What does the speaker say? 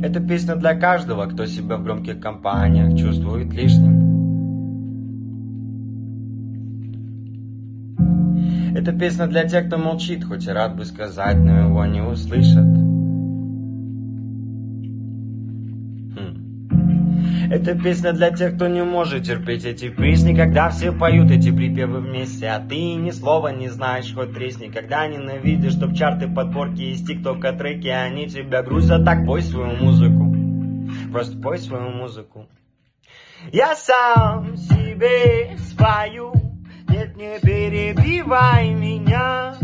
Это песня для каждого, кто себя в громких компаниях чувствует лишним. Это песня для тех, кто молчит, хоть и рад бы сказать, но его не услышат. Это песня для тех, кто не может терпеть эти песни, когда все поют эти припевы вместе, а ты ни слова не знаешь, хоть тресни. Когда ненавидишь топ-чарты, подборки из тиктока треки, они тебя грузят, так пой свою музыку. Просто пой свою музыку. Я сам себе спою, нет, не перебивай меня.